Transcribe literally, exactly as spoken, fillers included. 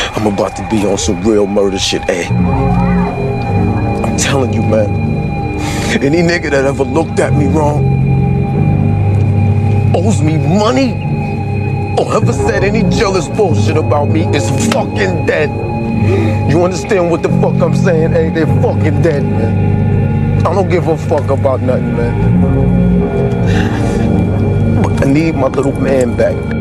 I'm about to be on some real murder shit, eh? I'm telling you, man. Any nigga that ever looked at me wrong, owes me money, or ever said any jealous bullshit about me is fucking dead. You understand what the fuck I'm saying? Hey, they're fucking dead, man. I don't give a fuck about nothing, man. But I need my little man back.